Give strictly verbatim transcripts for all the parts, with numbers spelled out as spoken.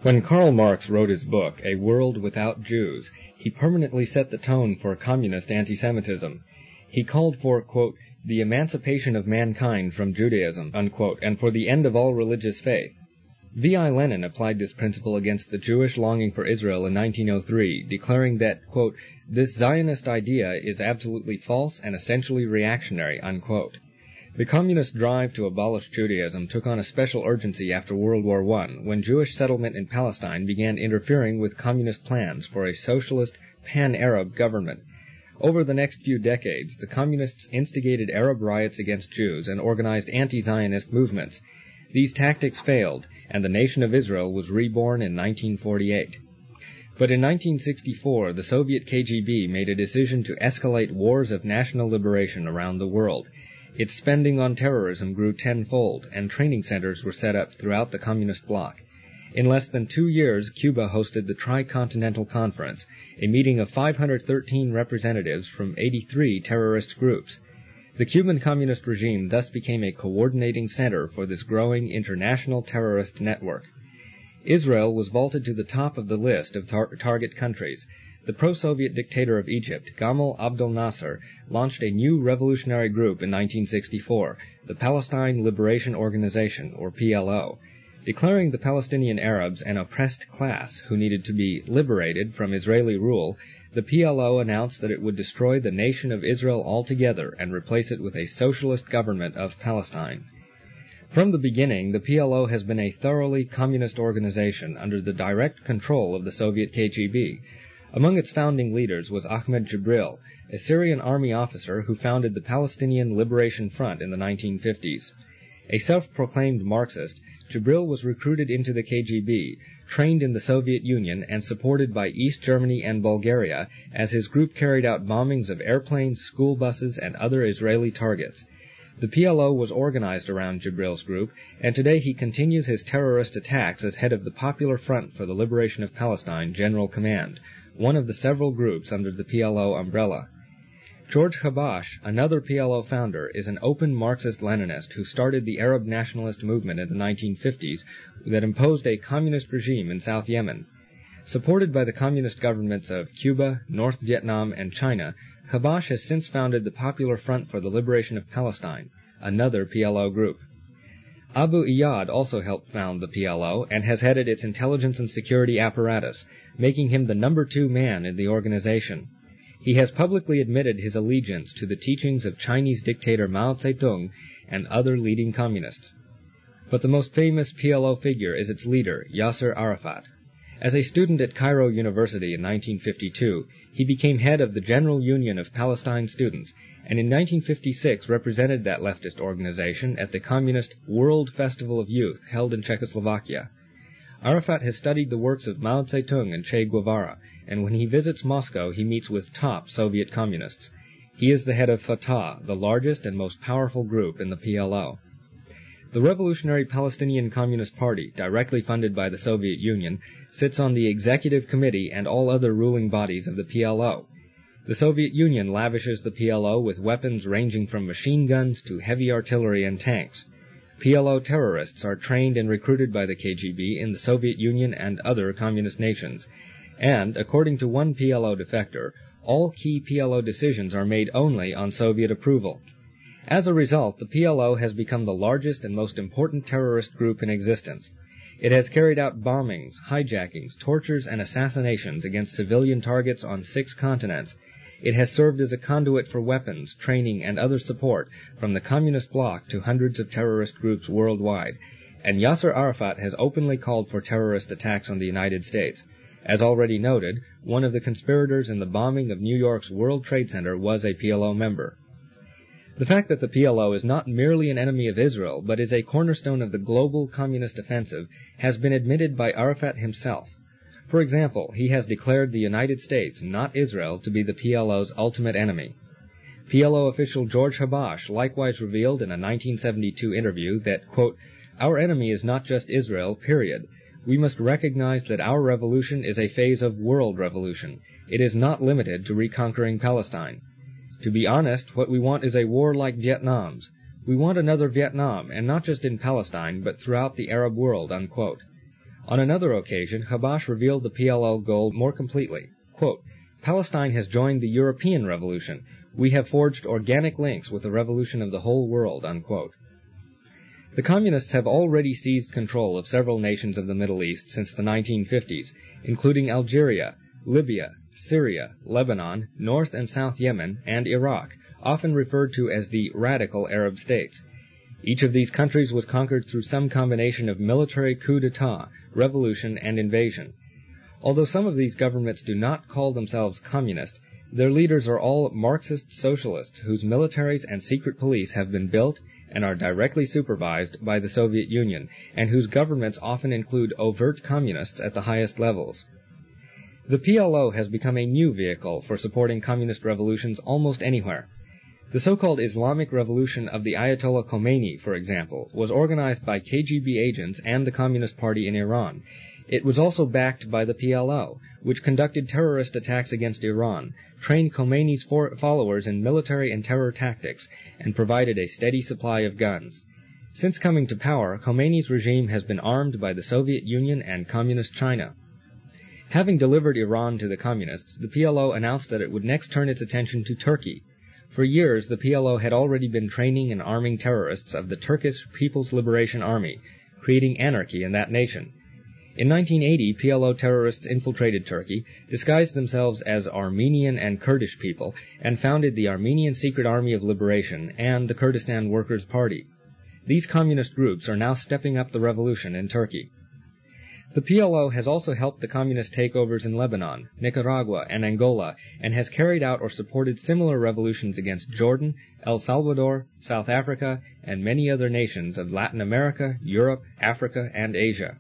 When Karl Marx wrote his book, A World Without Jews, he permanently set the tone for communist anti-Semitism. He called for, quote, the emancipation of mankind from Judaism, unquote, and for the end of all religious faith. V I Lenin applied this principle against the Jewish longing for Israel in nineteen oh three, declaring that, quote, this Zionist idea is absolutely false and essentially reactionary, unquote. The communist drive to abolish Judaism took on a special urgency after World War One, when Jewish settlement in Palestine began interfering with communist plans for a socialist, pan-Arab government. Over the next few decades, the communists instigated Arab riots against Jews and organized anti-Zionist movements. These tactics failed, and the nation of Israel was reborn in nineteen forty-eight. But in nineteen sixty-four, the Soviet K G B made a decision to escalate wars of national liberation around the world. Its spending on terrorism grew tenfold, and training centers were set up throughout the communist bloc. In less than two years, Cuba hosted the Tricontinental Conference, a meeting of five hundred thirteen representatives from eighty-three terrorist groups. The Cuban communist regime thus became a coordinating center for this growing international terrorist network. Israel was vaulted to the top of the list of tar- target countries. The pro-Soviet dictator of Egypt, Gamal Abdel Nasser, launched a new revolutionary group in nineteen sixty-four, the Palestine Liberation Organization, or P L O. Declaring the Palestinian Arabs an oppressed class who needed to be liberated from Israeli rule, the P L O announced that it would destroy the nation of Israel altogether and replace it with a socialist government of Palestine. From the beginning, the P L O has been a thoroughly communist organization under the direct control of the Soviet K G B. Among its founding leaders was Ahmed Jibril, a Syrian army officer who founded the Palestinian Liberation Front in the nineteen fifties. A self-proclaimed Marxist, Jibril was recruited into the K G B, trained in the Soviet Union, and supported by East Germany and Bulgaria as his group carried out bombings of airplanes, school buses, and other Israeli targets. The P L O was organized around Jibril's group, and today he continues his terrorist attacks as head of the Popular Front for the Liberation of Palestine General Command, one of the several groups under the P L O umbrella. George Habash, another P L O founder, is an open Marxist-Leninist who started the Arab nationalist movement in the nineteen fifties that imposed a communist regime in South Yemen. Supported by the communist governments of Cuba, North Vietnam, and China, Habash has since founded the Popular Front for the Liberation of Palestine, another P L O group. Abu Iyad also helped found the P L O and has headed its intelligence and security apparatus, making him the number two man in the organization. He has publicly admitted his allegiance to the teachings of Chinese dictator Mao Zedong and other leading communists. But the most famous P L O figure is its leader, Yasser Arafat. As a student at Cairo University in nineteen fifty-two, he became head of the General Union of Palestine Students, and in nineteen fifty-six represented that leftist organization at the Communist World Festival of Youth held in Czechoslovakia. Arafat has studied the works of Mao Zedong and Che Guevara, and when he visits Moscow he meets with top Soviet communists. He is the head of Fatah, the largest and most powerful group in the P L O. The Revolutionary Palestinian Communist Party, directly funded by the Soviet Union, sits on the executive committee and all other ruling bodies of the P L O. The Soviet Union lavishes the P L O with weapons ranging from machine guns to heavy artillery and tanks. P L O terrorists are trained and recruited by the K G B in the Soviet Union and other communist nations. And, according to one P L O defector, all key P L O decisions are made only on Soviet approval. As a result, the P L O has become the largest and most important terrorist group in existence. It has carried out bombings, hijackings, tortures, and assassinations against civilian targets on six continents. It has served as a conduit for weapons, training, and other support from the communist bloc to hundreds of terrorist groups worldwide. And Yasser Arafat has openly called for terrorist attacks on the United States. As already noted, one of the conspirators in the bombing of New York's World Trade Center was a P L O member. The fact that the P L O is not merely an enemy of Israel, but is a cornerstone of the global communist offensive, has been admitted by Arafat himself. For example, he has declared the United States, not Israel, to be the P L O's ultimate enemy. P L O official George Habash likewise revealed in a nineteen seventy-two interview that, quote, "Our enemy is not just Israel, period. We must recognize that our revolution is a phase of world revolution. It is not limited to reconquering Palestine. To be honest, what we want is a war like Vietnam's. We want another Vietnam, and not just in Palestine, but throughout the Arab world," unquote. On another occasion, Habash revealed the P L O goal more completely. Quote, Palestine has joined the European Revolution. We have forged organic links with the revolution of the whole world, unquote. The Communists have already seized control of several nations of the Middle East since the nineteen fifties, including Algeria, Libya, Syria, Lebanon, North and South Yemen, and Iraq, often referred to as the radical Arab states. Each of these countries was conquered through some combination of military coup d'etat, revolution, and invasion. Although some of these governments do not call themselves communist, their leaders are all Marxist socialists whose militaries and secret police have been built and are directly supervised by the Soviet Union, and whose governments often include overt communists at the highest levels. The P L O has become a new vehicle for supporting communist revolutions almost anywhere. The so-called Islamic Revolution of the Ayatollah Khomeini, for example, was organized by K G B agents and the Communist Party in Iran. It was also backed by the P L O, which conducted terrorist attacks against Iran, trained Khomeini's followers in military and terror tactics, and provided a steady supply of guns. Since coming to power, Khomeini's regime has been armed by the Soviet Union and Communist China. Having delivered Iran to the Communists, the P L O announced that it would next turn its attention to Turkey. For years, the P L O had already been training and arming terrorists of the Turkish People's Liberation Army, creating anarchy in that nation. In nineteen eighty, P L O terrorists infiltrated Turkey, disguised themselves as Armenian and Kurdish people, and founded the Armenian Secret Army of Liberation and the Kurdistan Workers' Party. These communist groups are now stepping up the revolution in Turkey. The P L O has also helped the communist takeovers in Lebanon, Nicaragua, and Angola, and has carried out or supported similar revolutions against Jordan, El Salvador, South Africa, and many other nations of Latin America, Europe, Africa, and Asia.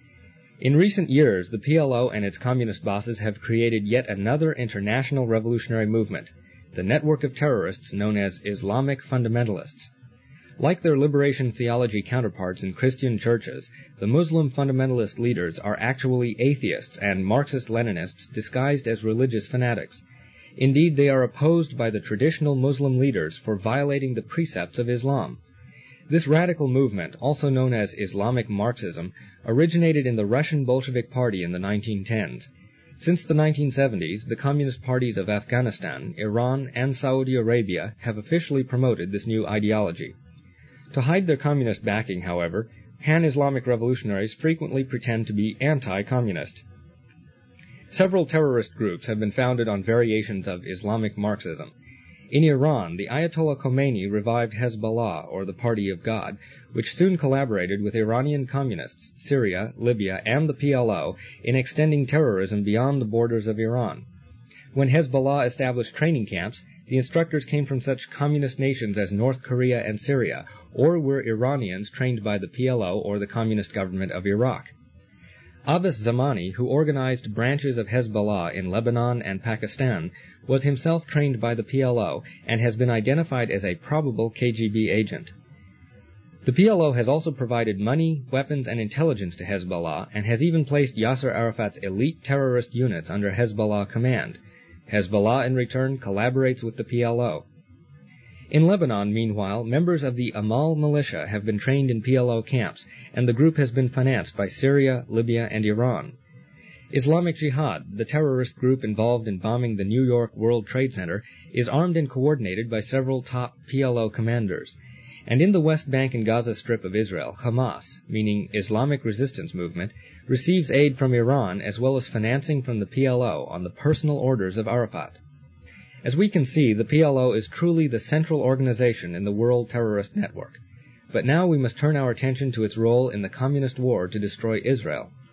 In recent years, the P L O and its communist bosses have created yet another international revolutionary movement, the network of terrorists known as Islamic fundamentalists. Like their liberation theology counterparts in Christian churches, the Muslim fundamentalist leaders are actually atheists and Marxist-Leninists disguised as religious fanatics. Indeed, they are opposed by the traditional Muslim leaders for violating the precepts of Islam. This radical movement, also known as Islamic Marxism, originated in the Russian Bolshevik Party in the nineteen tens. Since the nineteen seventies, the communist parties of Afghanistan, Iran, and Saudi Arabia have officially promoted this new ideology. To hide their communist backing, however, pan-Islamic revolutionaries frequently pretend to be anti-communist. Several terrorist groups have been founded on variations of Islamic Marxism. In Iran, the Ayatollah Khomeini revived Hezbollah, or the Party of God, which soon collaborated with Iranian communists, Syria, Libya, and the P L O in extending terrorism beyond the borders of Iran. When Hezbollah established training camps, the instructors came from such communist nations as North Korea and Syria, or were Iranians trained by the P L O or the communist government of Iraq. Abbas Zamani, who organized branches of Hezbollah in Lebanon and Pakistan, was himself trained by the P L O and has been identified as a probable K G B agent. The P L O has also provided money, weapons, and intelligence to Hezbollah and has even placed Yasser Arafat's elite terrorist units under Hezbollah command. Hezbollah, in return, collaborates with the P L O. In Lebanon, meanwhile, members of the Amal militia have been trained in P L O camps, and the group has been financed by Syria, Libya, and Iran. Islamic Jihad, the terrorist group involved in bombing the New York World Trade Center, is armed and coordinated by several top P L O commanders. And in the West Bank and Gaza Strip of Israel, Hamas, meaning Islamic Resistance Movement, receives aid from Iran as well as financing from the P L O on the personal orders of Arafat. As we can see, the P L O is truly the central organization in the world terrorist network. But now we must turn our attention to its role in the communist war to destroy Israel.